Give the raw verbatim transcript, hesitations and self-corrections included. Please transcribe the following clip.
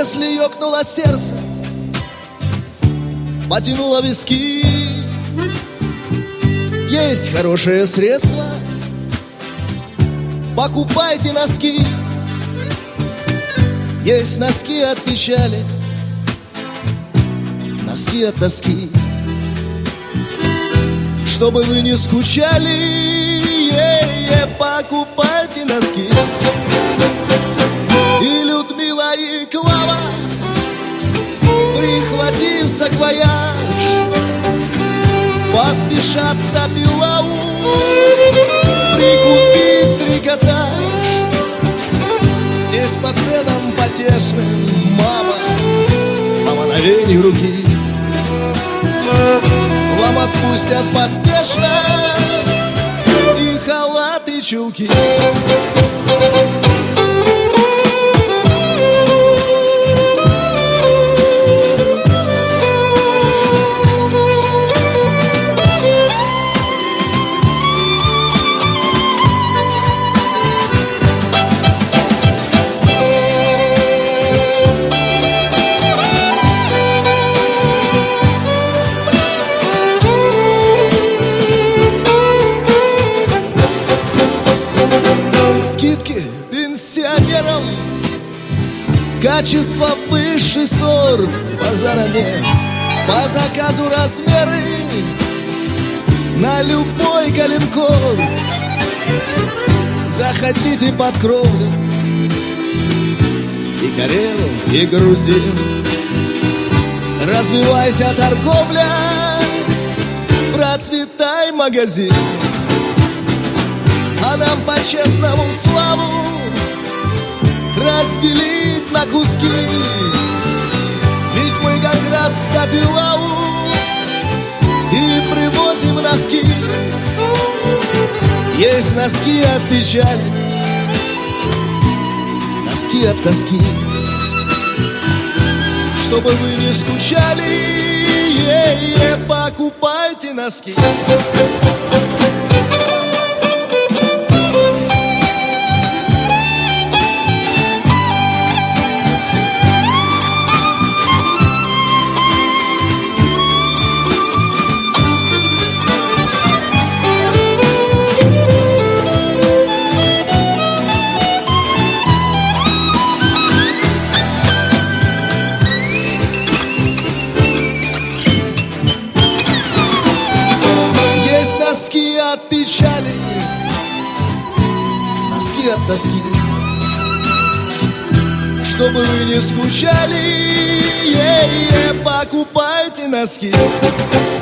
Если ёкнуло сердце, потянуло виски, есть хорошее средство, покупайте носки. Есть носки от печали, носки от тоски. Чтобы вы не скучали, е-е, покупайте носки. И Людмила, и Клава, прихватив саквояж, поспешат на Белаву прикупить трикотаж. Здесь по ценам потешным, мама, по мановению руки вам отпустят поспешно и халат, и чулки. Скидки пенсионерам, качество высший сорт, базара нет. По заказу размеры на любой коленкор. Заходите под кровлю, и карел, и грузин. Развивайся, торговля, процветай, магазин. А нам по-честному славу разделить на куски. Ведь мы как раз на Белаву и привозим носки. Есть носки от печали, носки от тоски. Чтобы вы не скучали, е-е, покупайте носки. Носки от печали, носки от тоски. Чтобы вы не скучали, е-е, покупайте носки.